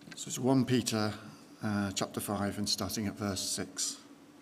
So it's 1 Peter chapter 5 and starting at verse 6.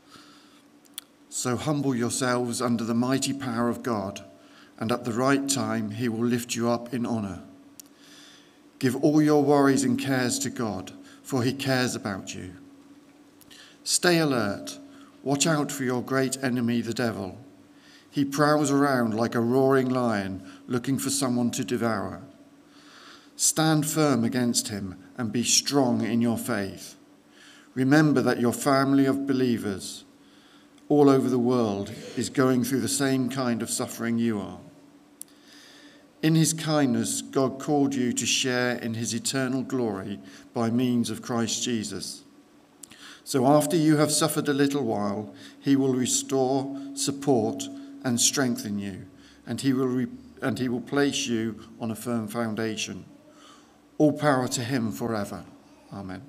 So humble yourselves under the mighty power of God, and at the right time he will lift you up in honour. Give all your worries and cares to God, for he cares about you. Stay alert. Watch out for your great enemy, the devil. He prowls around like a roaring lion, looking for someone to devour. Stand firm against him and be strong in your faith. Remember that your family of believers all over the world is going through the same kind of suffering you are. In his kindness, God called you to share in his eternal glory by means of Christ Jesus. So after you have suffered a little while, he will restore, support, and strengthen you, and he will place you on a firm foundation. All power to him forever. Amen.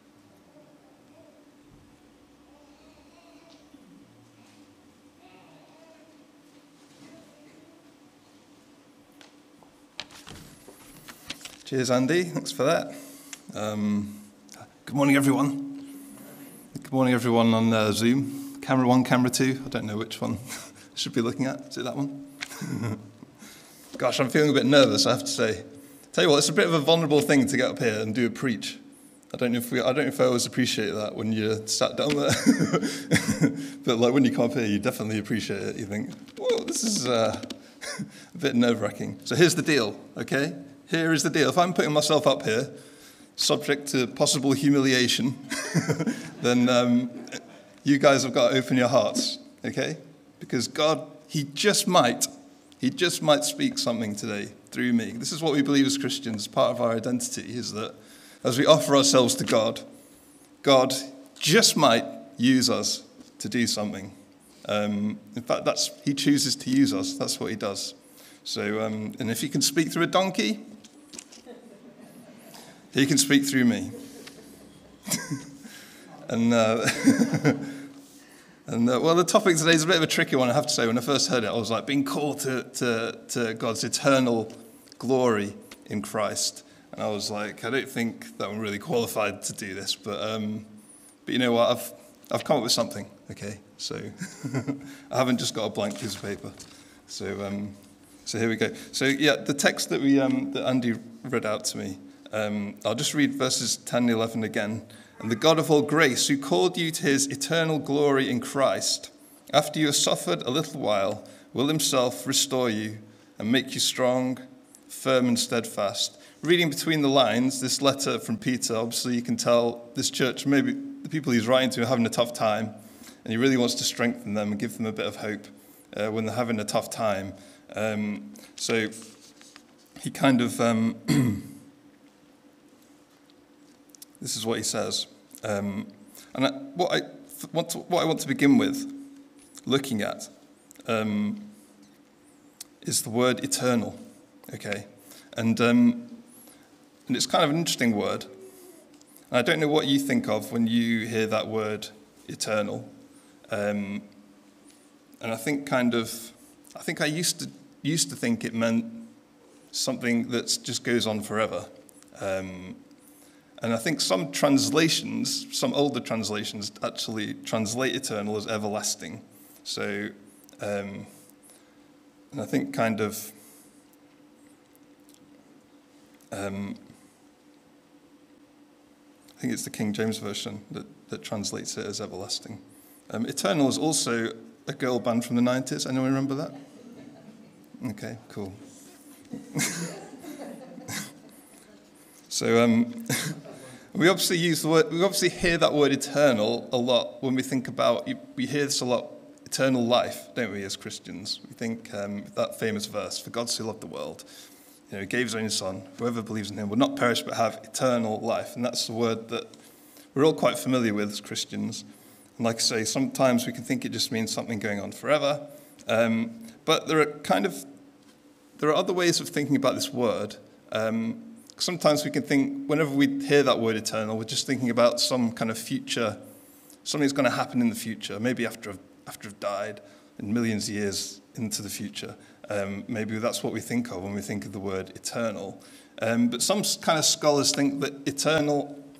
Cheers, Andy. Thanks for that. Good morning, everyone. Good morning, everyone on Zoom. Camera 1, camera 2. I don't know which one I should be looking at. Is it that one? Gosh, I'm feeling a bit nervous, I have to say. Tell you what, it's a bit of a vulnerable thing to get up here and do a preach. I don't know if I always appreciate that when you're sat down there. But like when you come up here, you definitely appreciate it. You think, whoa, this is a bit nerve-wracking. So here's the deal, okay? Here is the deal. If I'm putting myself up here, subject to possible humiliation, then you guys have got to open your hearts, okay? Because God, he just might speak something today through me. This is what we believe as Christians. Part of our identity is that as we offer ourselves to God, God just might use us to do something. In fact, he chooses to use us. That's what he does. So, and if he can speak through a donkey, he can speak through me. And well, the topic today is a bit of a tricky one, I have to say. When I first heard it, I was like, being called to God's eternal glory in Christ. And I was like, I don't think that I'm really qualified to do this. But you know what? I've come up with something, okay? So I haven't just got a blank piece of paper. So here we go. So yeah, the text that that Andy read out to me, I'll just read verses 10 and 11 again. And the God of all grace, who called you to his eternal glory in Christ, after you have suffered a little while, will himself restore you and make you strong, firm and steadfast. Reading between the lines, this letter from Peter, obviously you can tell this church, maybe the people he's writing to are having a tough time, and he really wants to strengthen them and give them a bit of hope when they're having a tough time. So he kind of... This is what he says. What I want to begin with looking at is the word eternal, okay? And it's kind of an interesting word. And I don't know what you think of when you hear that word eternal. And I think I used to think it meant something that just goes on forever. And I think some older translations actually translate eternal as everlasting. So, and I think I think it's the King James Version that translates it as everlasting. Eternal is also a girl band from the 90s. Anyone remember that? Okay, cool. So, we obviously hear that word eternal a lot when we think about, we hear this a lot, eternal life, don't we, as Christians? We think that famous verse, for God so loved the world, he gave his only son, whoever believes in him will not perish but have eternal life. And that's the word that we're all quite familiar with as Christians. And like I say, sometimes we can think it just means something going on forever. But there are other ways of thinking about this word. Sometimes we can think, whenever we hear that word eternal, we're just thinking about some kind of future, something's going to happen in the future, maybe after I've died, in millions of years into the future. Maybe that's what we think of when we think of the word eternal. But some kind of scholars think that eternal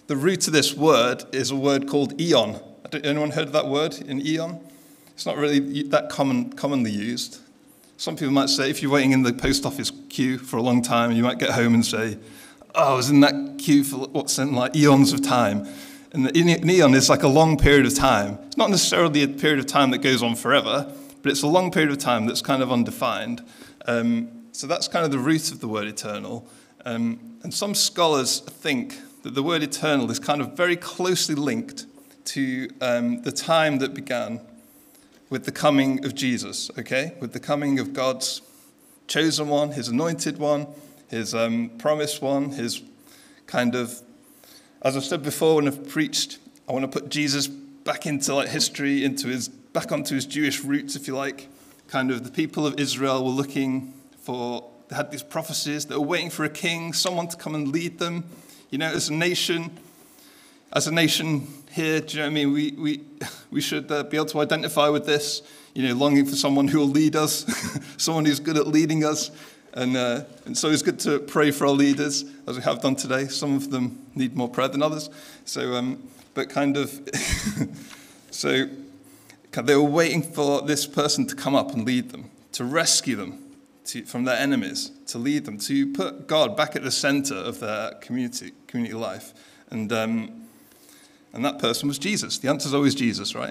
the root of this word is a word called eon. Anyone heard of that word, in eon? It's not really that commonly used. Some people might say, if you're waiting in the post office queue for a long time, you might get home and say, oh, I was in that queue for what's in like eons of time. And an eon is like a long period of time. It's not necessarily a period of time that goes on forever, but it's a long period of time that's kind of undefined. So that's kind of the root of the word eternal. And some scholars think that the word eternal is kind of very closely linked to the time that began with the coming of Jesus, okay? With the coming of God's chosen one, his anointed one, his promised one, his kind of, as I've said before when I've preached, I want to put Jesus back into like history, back onto his Jewish roots, if you like. Kind of the people of Israel were looking for, they had these prophecies, they were waiting for a king, someone to come and lead them. You know, as a nation here, do you know what I mean? We should be able to identify with this, you know, longing for someone who will lead us, someone who's good at leading us. And so it's good to pray for our leaders, as we have done today. Some of them need more prayer than others. So, but kind of, so they were waiting for this person to come up and lead them, to rescue them from their enemies, to lead them, to put God back at the center of their community life. And that person was Jesus. The answer is always Jesus, right?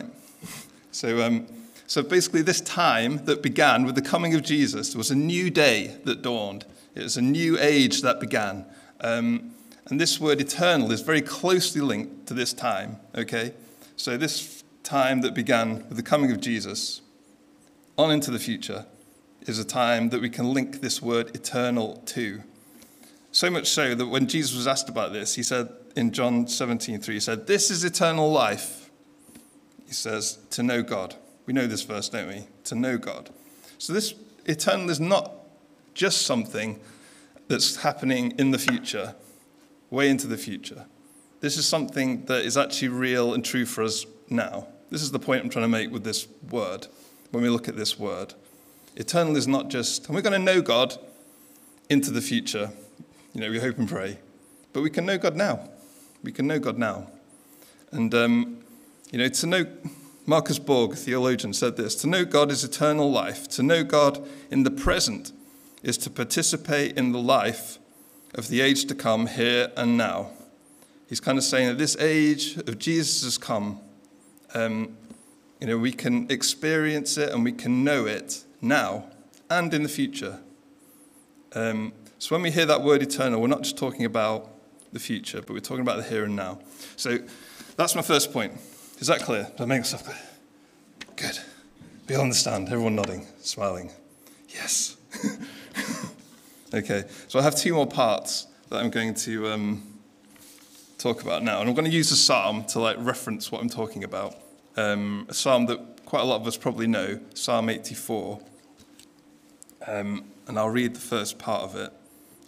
So basically this time that began with the coming of Jesus was a new day that dawned. It was a new age that began. And this word eternal is very closely linked to this time, okay? So this time that began with the coming of Jesus on into the future is a time that we can link this word eternal to. So much so that when Jesus was asked about this, he said in John 17:3, he said, "This is eternal life." He says, to know God. We know this verse, don't we? To know God. So this eternal is not just something that's happening in the future, way into the future. This is something that is actually real and true for us now. This is the point I'm trying to make with this word, when we look at this word. Eternal is not just, and we're going to know God into the future. You know, we hope and pray. But we can know God now. We can know God now. And, you know, to know, Marcus Borg, a theologian, said this, to know God is eternal life. To know God in the present is to participate in the life of the age to come here and now. He's kind of saying that this age of Jesus has come. You know, we can experience it and we can know it now and in the future. So when we hear that word eternal, we're not just talking about the future, but we're talking about the here and now. So that's my first point. Is that clear? Did I make myself clear? Good. We all understand. Everyone nodding, smiling. Yes. Okay. So I have two more parts that I'm going to talk about now. And I'm going to use a psalm to reference what I'm talking about. A psalm that quite a lot of us probably know, Psalm 84. And I'll read the first part of it.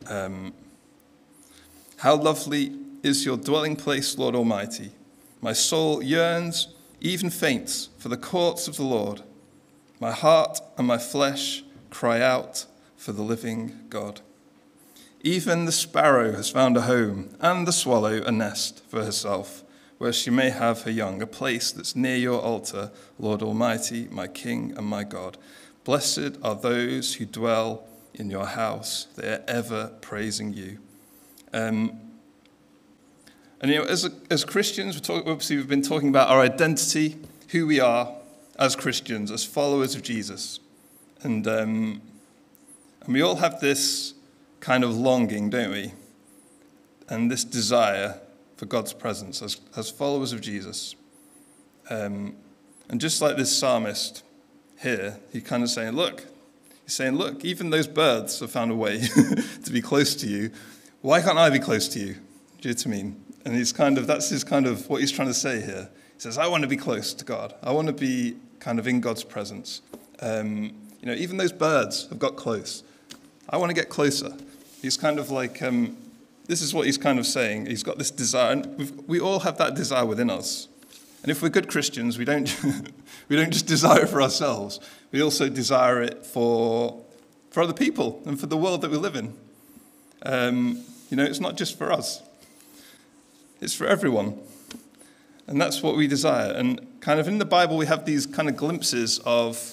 How lovely is your dwelling place, Lord Almighty. My soul yearns, even faints, for the courts of the Lord. My heart and my flesh cry out for the living God. Even the sparrow has found a home, and the swallow a nest for herself, where she may have her young, a place that's near your altar, Lord Almighty, my King and my God. Blessed are those who dwell in your house. They are ever praising you. And you know, as Christians, we've been talking about our identity, who we are as Christians, as followers of Jesus. And we all have this kind of longing, don't we? And this desire for God's presence as followers of Jesus. And just like this psalmist here, he's saying, look, even those birds have found a way to be close to you. Why can't I be close to you? Do you know what I mean? And that's what he's trying to say here. He says, I want to be close to God. I want to be kind of in God's presence. You know, even those birds have got close. I want to get closer. He's kind of like, this is what he's kind of saying. He's got this desire, and we all have that desire within us. And if we're good Christians, we don't just desire it for ourselves. We also desire it for other people and for the world that we live in. You know, it's not just for us. It's for everyone. And that's what we desire. And kind of in the Bible, we have these kind of glimpses of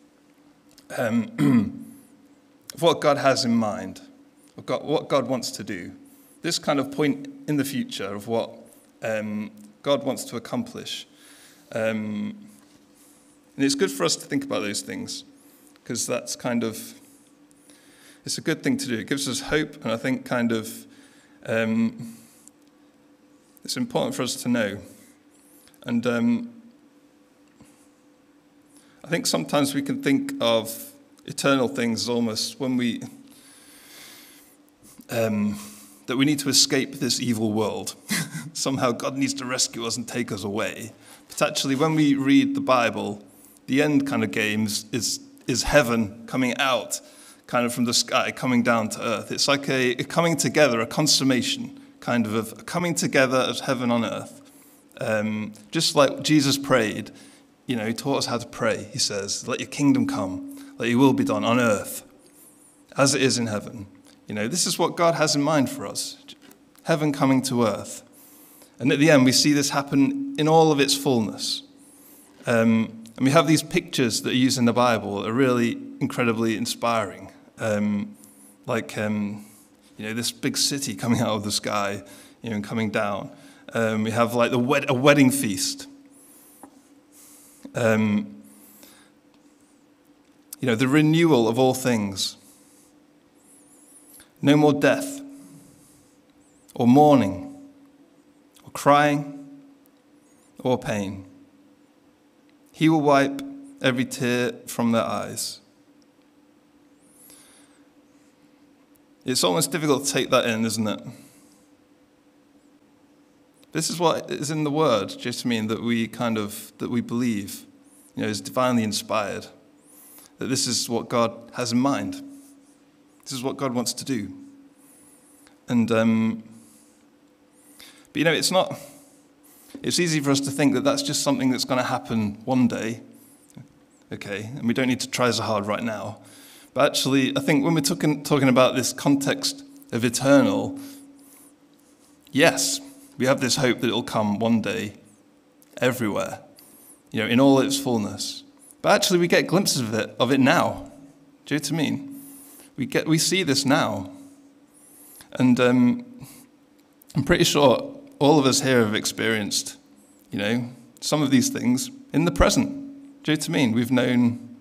what God has in mind, of what God wants to do. This kind of point in the future of what God wants to accomplish. And it's good for us to think about those things, because that's kind of, it's a good thing to do. It gives us hope, and I think kind of it's important for us to know. And I think sometimes we can think of eternal things almost when we that we need to escape this evil world. Somehow God needs to rescue us and take us away. But actually, when we read the Bible, the end kind of games is heaven coming out, kind of from the sky, coming down to earth. It's like a coming together, a consummation, kind of a coming together of heaven on earth. Just like Jesus prayed, he taught us how to pray. He says, let your kingdom come, let your will be done on earth as it is in heaven. This is what God has in mind for us, heaven coming to earth. And at the end, we see this happen in all of its fullness. And we have these pictures that are used in the Bible that are really incredibly inspiring. This big city coming out of the sky, and coming down. We have like a wedding feast. The renewal of all things. No more death, or mourning, or crying, or pain. He will wipe every tear from their eyes. It's almost difficult to take that in, isn't it? This is what is in the Word, just mean that we believe, is divinely inspired. That this is what God has in mind. This is what God wants to do. And, it's easy for us to think that that's just something that's going to happen one day. Okay, and we don't need to try so hard right now. But actually, I think when we're talking about this context of eternal, yes, we have this hope that it'll come one day, everywhere, in all its fullness. But actually, we get glimpses of it now. Do you know what I mean? We see this now. And I'm pretty sure all of us here have experienced, some of these things in the present. Do you know what I mean? We've known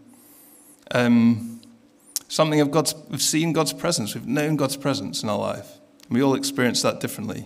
something of we've seen God's presence. We've known God's presence in our life. And we all experience that differently.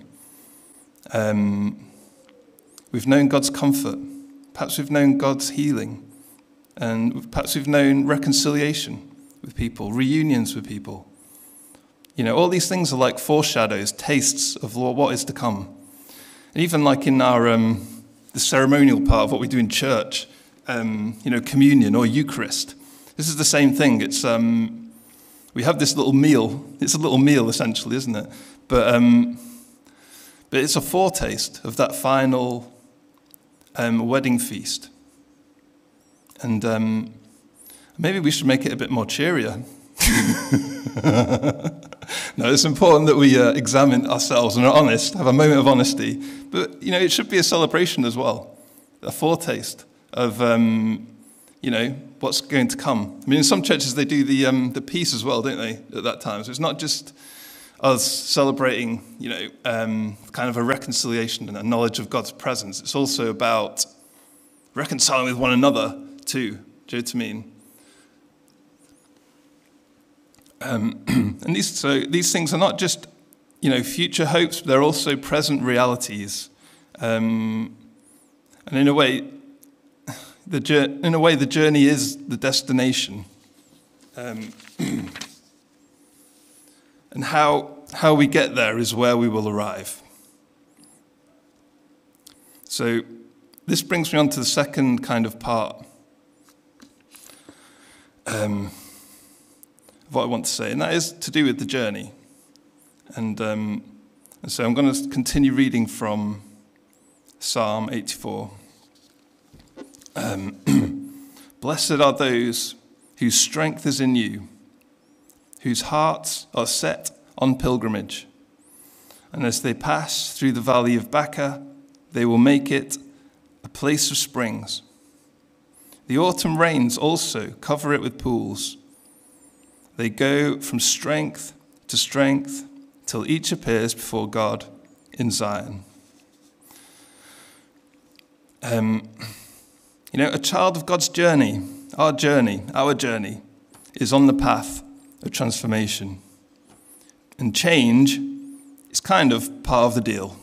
We've known God's comfort. Perhaps we've known God's healing. And perhaps we've known reconciliation with people, reunions with people. All these things are like foreshadows, tastes of what is to come. And even like in our the ceremonial part of what we do in church, communion or Eucharist. This is the same thing. It's we have this little meal. It's a little meal essentially, isn't it? But it's a foretaste of that final wedding feast. And maybe we should make it a bit more cheerier. No, it's important that we examine ourselves and are honest, have a moment of honesty. But, it should be a celebration as well, a foretaste of, what's going to come. I mean, in some churches, they do the peace as well, don't they, at that time? So it's not just us celebrating, kind of a reconciliation and a knowledge of God's presence. It's also about reconciling with one another too. Do you know what I mean? And these things are not just, future hopes, but they're also present realities. And in a way, the journey is the destination. And how we get there is where we will arrive. So this brings me on to the second kind of part of what I want to say, and that is to do with the journey. And so I'm going to continue reading from Psalm 84. Blessed are those whose strength is in you, whose hearts are set on pilgrimage. And as they pass through the valley of Baca, they will make it a place of springs. The autumn rains also cover it with pools. They go from strength to strength till each appears before God in Zion. A child of God's journey, our journey, is on the path of transformation. And change is kind of part of the deal.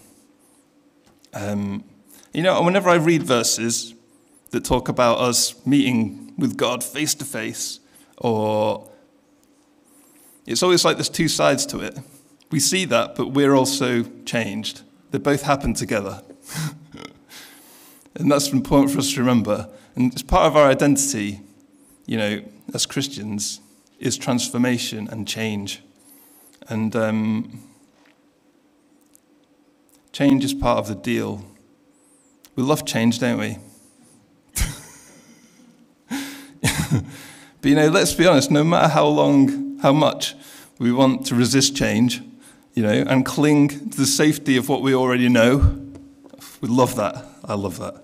Whenever I read verses that talk about us meeting with God face to face, or it's always like there's two sides to it. We see that, but we're also changed. They both happen together. And that's important for us to remember. And it's part of our identity, as Christians, is transformation and change. And change is part of the deal. We love change, don't we? But let's be honest, no matter how much we want to resist change, and cling to the safety of what we already know, we love that. I love that.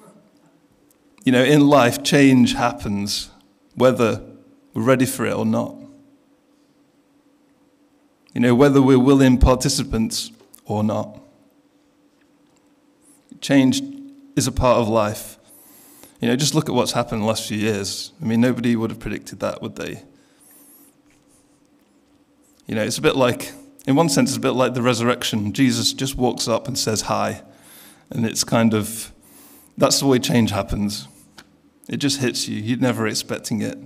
In life, change happens, whether we're ready for it or not. Whether we're willing participants or not. Change is a part of life. Just look at what's happened in the last few years. Nobody would have predicted that, would they? It's a bit like, in one sense, it's a bit like the resurrection. Jesus just walks up and says hi. And it's that's the way change happens. It just hits you. You're never expecting it.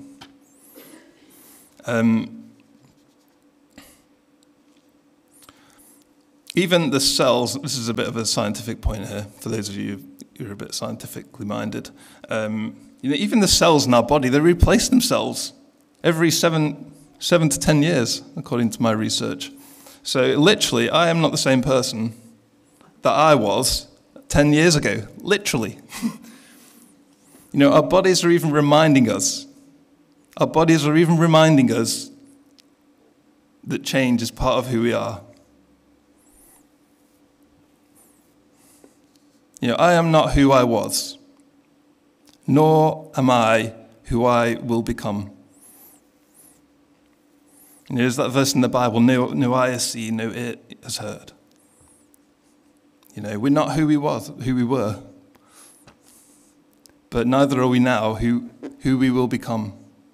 Even the cells, this is a bit of a scientific point here, for those of you who are a bit scientifically minded. Even the cells in our body, they replace themselves every 7 to 10 years, according to my research. So literally, I am not the same person that I was 10 years ago, literally. Our bodies are even reminding us. That change is part of who we are. I am not who I was, nor am I who I will become. There's that verse in the Bible, no eye has seen, no ear has heard. We're not who we were. But neither are we now who we will become.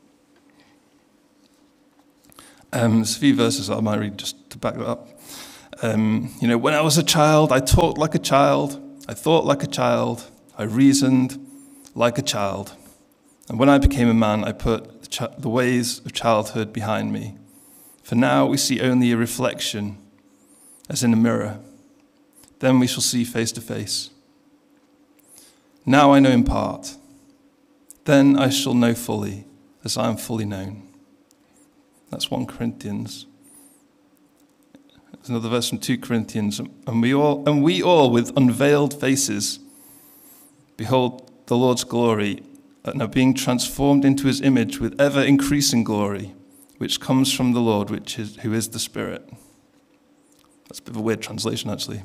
There's a few verses I might read just to back that up. When I was a child, I talked like a child. I thought like a child. I reasoned like a child. And when I became a man, I put the ways of childhood behind me. For now we see only a reflection, as in a mirror. Then we shall see face to face. Now I know in part. Then I shall know fully, as I am fully known. That's 1 Corinthians. There's another verse from 2 Corinthians. And we all with unveiled faces behold the Lord's glory, and are being transformed into his image with ever increasing glory, which comes from the Lord, who is the Spirit. That's a bit of a weird translation, actually.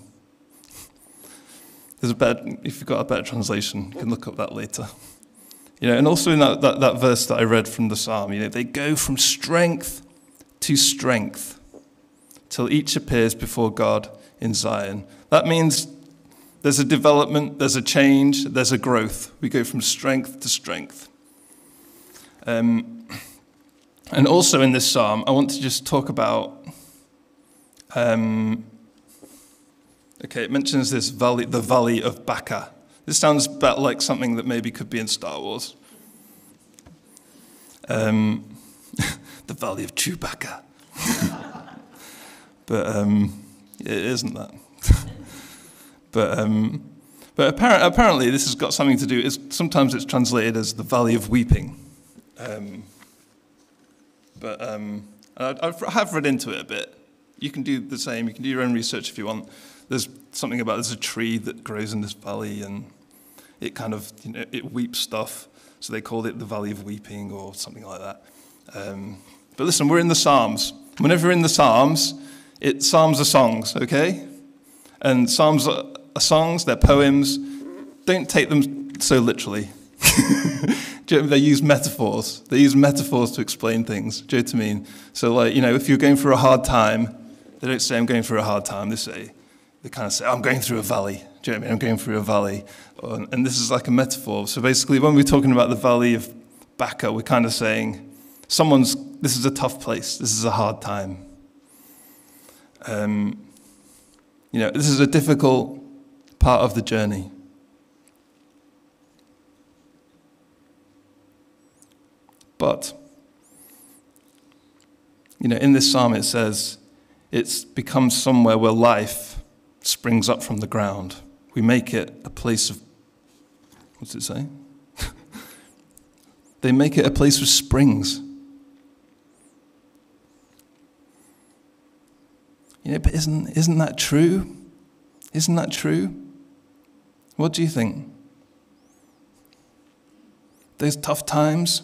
If you've got a better translation, you can look up that later. And also in that verse that I read from the Psalm, they go from strength to strength till each appears before God in Zion. That means there's a development, there's a change, there's a growth. We go from strength to strength. And also in this psalm, I want to just talk about, it mentions this valley, the valley of Baca. This sounds about like something that maybe could be in Star Wars. The valley of Chewbacca. But it isn't that. But apparently this has got something to do, sometimes it's translated as the valley of weeping. I have read into it a bit. You can do the same. You can do your own research if you want. There's something about there's a tree that grows in this valley, and it kind of it weeps stuff. So they called it the Valley of Weeping or something like that. But listen, we're in the Psalms. Whenever we're in the Psalms, Psalms are songs, okay? And Psalms are songs, they're poems. Don't take them so literally. They use metaphors. They use metaphors to explain things. Do you know what I mean? So, like, if you're going through a hard time, they don't say, I'm going through a hard time. They kind of say, I'm going through a valley. Do you know what I mean? I'm going through a valley. And this is like a metaphor. So basically, when we're talking about the valley of Baca, we're kind of saying, this is a tough place. This is a hard time. This is a difficult part of the journey. But, in this psalm it says, it's become somewhere where life springs up from the ground. We make it a place of, what's it say? They make it a place with springs. But isn't that true? Isn't that true? What do you think? Those tough times?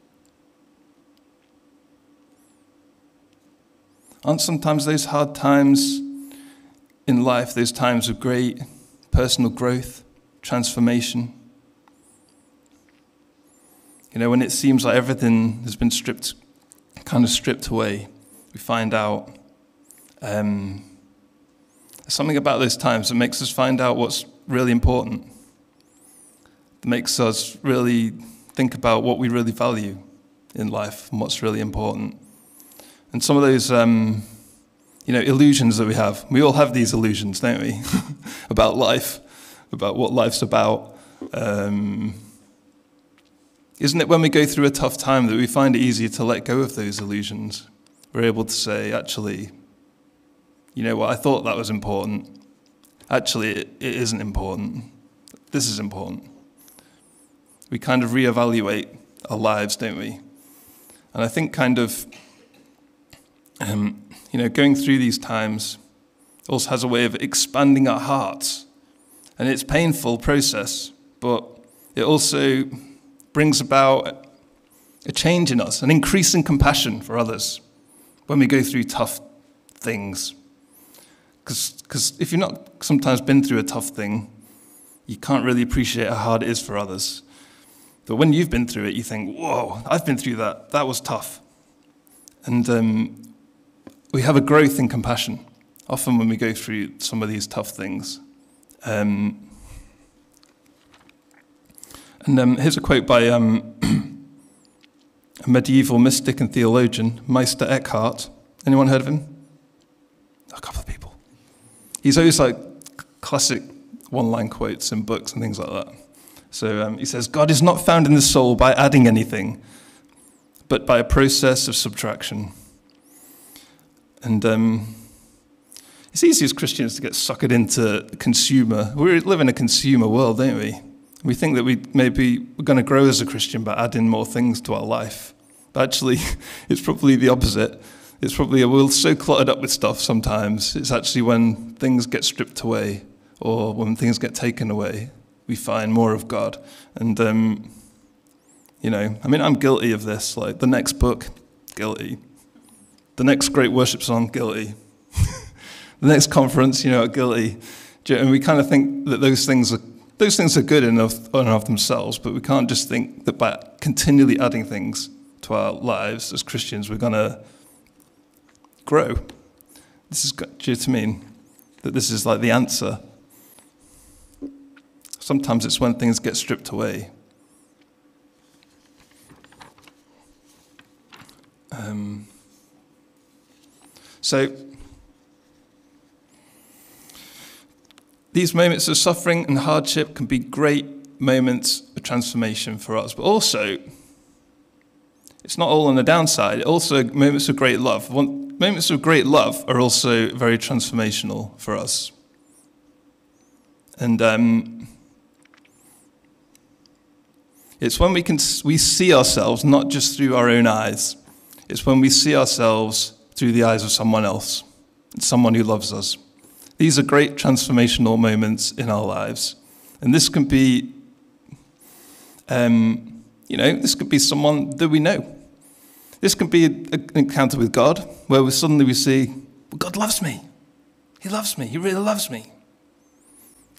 Aren't sometimes those hard times in life, those times of great personal growth, transformation? When it seems like everything has been stripped away, we find out there's something about those times that makes us find out what's really important. That makes us really think about what we really value in life and what's really important. And some of those, illusions that we have. We all have these illusions, don't we? About life, about what life's about. Isn't it when we go through a tough time that we find it easier to let go of those illusions? We're able to say, actually, you know what, I thought that was important. Actually, it isn't important. This is important. We kind of reevaluate our lives, don't we? And I think going through these times also has a way of expanding our hearts. And it's a painful process, but it also brings about a change in us, an increase in compassion for others when we go through tough things. Because if you've not sometimes been through a tough thing, you can't really appreciate how hard it is for others. But when you've been through it, you think, whoa, I've been through that. That was tough. And we have a growth in compassion, often when we go through some of these tough things. Here's a quote by a medieval mystic and theologian, Meister Eckhart. Anyone heard of him? A couple of people. He's always like classic one-line quotes in books and things like that. So he says, God is not found in the soul by adding anything, but by a process of subtraction. And it's easy as Christians to get suckered into consumer. We live in a consumer world, don't we? We think that we're going to grow as a Christian by adding more things to our life. But actually, it's probably the opposite. It's probably we're so cluttered up with stuff sometimes. It's actually when things get stripped away or when things get taken away, we find more of God. And, I'm guilty of this. Like, the next book, guilty. The next great worship song, guilty. The next conference, guilty. And we kind of think that those things are good enough of themselves, but we can't just think that by continually adding things to our lives as Christians, we're going to grow. Do you know what I mean? That this is like the answer. Sometimes it's when things get stripped away. So these moments of suffering and hardship can be great moments of transformation for us, but also it's not all on the downside. Also, moments of great love. Moments of great love are also very transformational for us. And it's when we see ourselves not just through our own eyes. It's when we see ourselves through the eyes of someone else, someone who loves us. These are great transformational moments in our lives. And this can be, this could be someone that we know. This could be an encounter with God, where we see, well, God loves me. He loves me. He really loves me.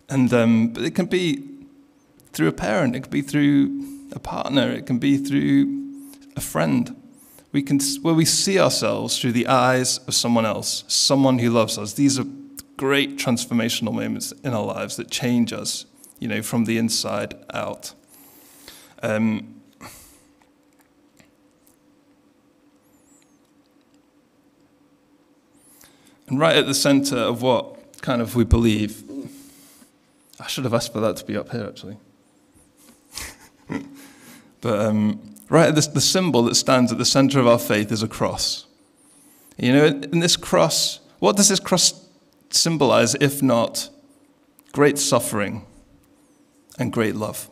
But it can be through a parent, it can be through a partner, it can be through a friend. Where we see ourselves through the eyes of someone else, someone who loves us. These are great transformational moments in our lives that change us, from the inside out. And right at the center of what kind of we believe, I should have asked for that to be up here, actually. But right at the symbol that stands at the center of our faith is a cross. In this cross, what does this cross symbolize if not great suffering and great love?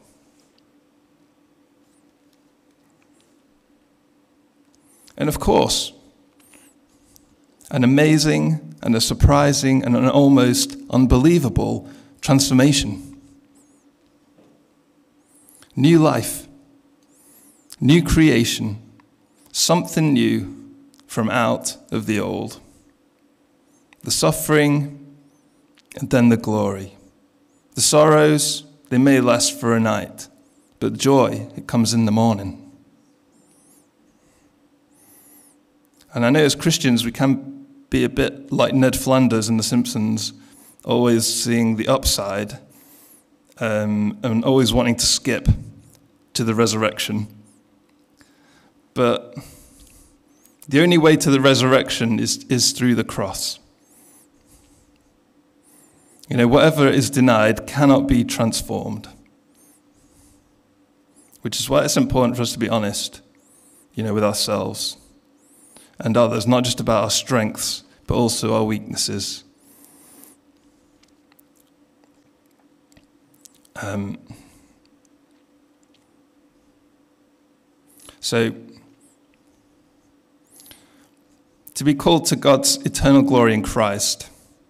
And of course, an amazing and a surprising and an almost unbelievable transformation. New life, new creation, something new from out of the old. The suffering and then the glory. The sorrows, they may last for a night, but joy, it comes in the morning. And I know as Christians we can be a bit like Ned Flanders in The Simpsons, always seeing the upside and always wanting to skip to the resurrection. But the only way to the resurrection is through the cross. Whatever is denied cannot be transformed. Which is why it's important for us to be honest, with ourselves and others, not just about our strengths, but also our weaknesses. So, to be called to God's eternal glory in Christ.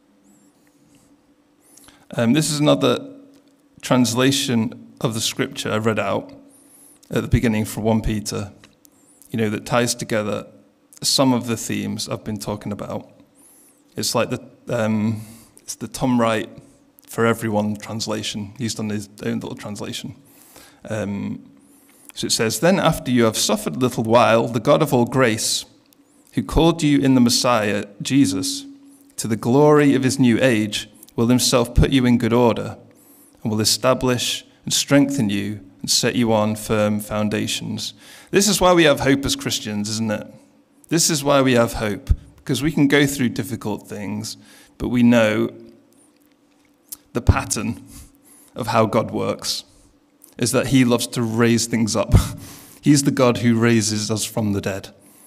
This is another translation of the scripture I read out at the beginning from 1 Peter, that ties together some of the themes I've been talking about. It's like it's the Tom Wright For Everyone translation. He's done his own little translation. So it says, "Then after you have suffered a little while, the God of all grace, who called you in the Messiah, Jesus, to the glory of his new age, will himself put you in good order and will establish and strengthen you and set you on firm foundations." This is why we have hope as Christians, isn't it? This is why we have hope, because we can go through difficult things, but we know the pattern of how God works is that he loves to raise things up. He's the God who raises us from the dead.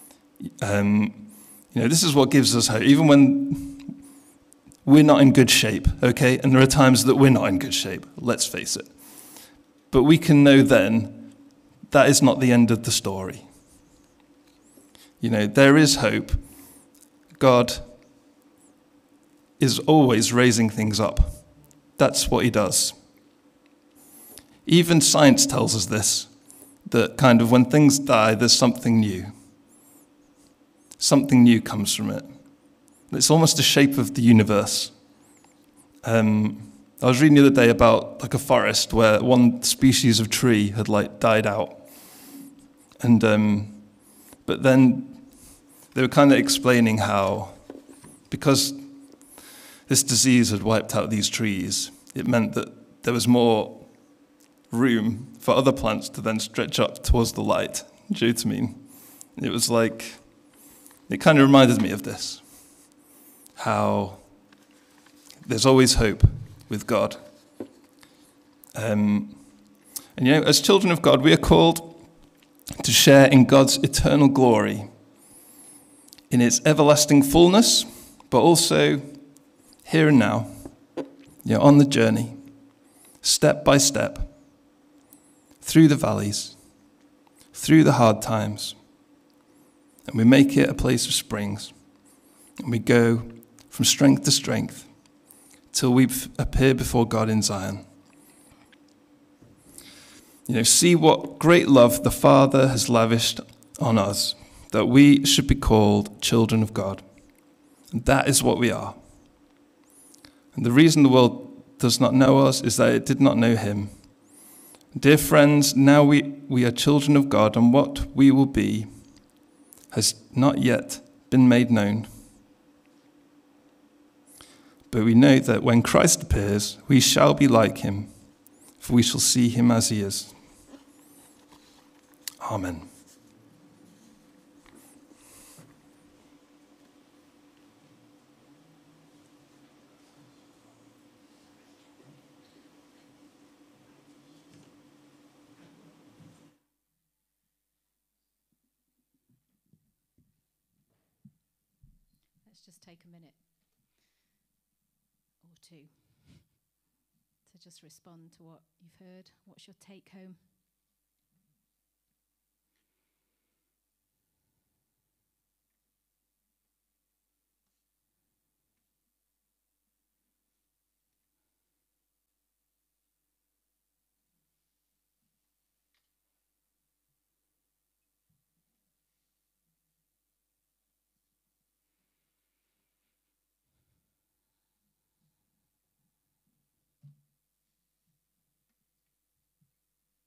This is what gives us hope, even when we're not in good shape, okay? And there are times that we're not in good shape, let's face it. But we can know then that is not the end of the story. There is hope. God is always raising things up. That's what he does. Even science tells us this, that kind of when things die, there's something new. Something new comes from it. It's almost the shape of the universe. I was reading the other day about a forest where one species of tree had died out. And but then they were kind of explaining how, because this disease had wiped out these trees, it meant that there was more room for other plants to then stretch up towards the light. Do you know what I mean? It was it kind of reminded me of this, how there's always hope with God. And as children of God, we are called to share in God's eternal glory, in its everlasting fullness, but also here and now, on the journey, step by step, through the valleys, through the hard times, and we make it a place of springs, and we go from strength to strength till we appear before God in Zion. See what great love the Father has lavished on us, that we should be called children of God. And that is what we are. And the reason the world does not know us is that it did not know him. Dear friends, now we are children of God, and what we will be has not yet been made known. But we know that when Christ appears, we shall be like him, for we shall see him as he is. Amen. Let's just take a minute or two to just respond to what you've heard. What's your take home?